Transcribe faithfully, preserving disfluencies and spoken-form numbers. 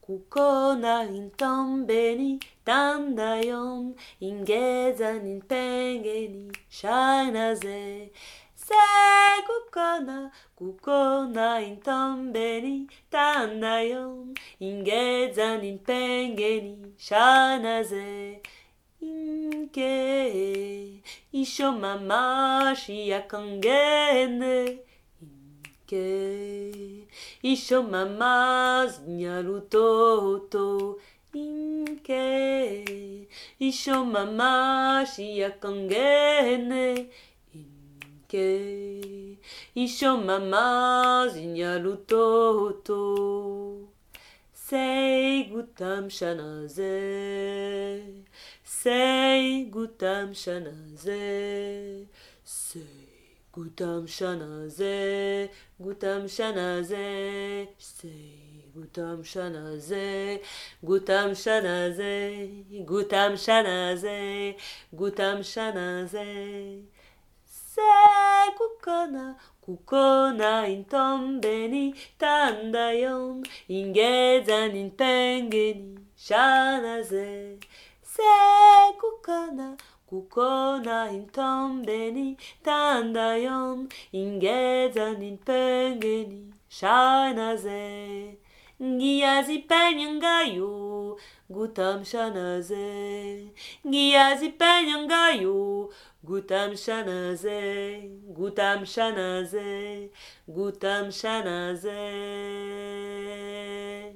kukona intombeni tandayon ingezanin pengeni shanaze. Se kukona kukona intombeni tandayon ingezanin pengeni shanaze. Inke isho mamashi yakangene. Inke isho mamaz nyarutoto. Inke isho mamashi yakangene. Inke isho mamaz nyarutoto. Sei gutam shanaze. Sei gutam shanaze. Sei gutam shanaze. Gutam shanaze. Sei gutam shanaze. Gutam shanaze. Gutam shanaze. Gutam shanaze. Se kukona kukona intombeni tandayon ingezanin pengeni shanaze. Se kukona kukona intombeni tandayon ingezanin pengeni shanaze. Giyazi penyangayo gutam shanaze. Giyazi penyangayo gutam shanaze. Gutam shanaze. Gutam shanaze.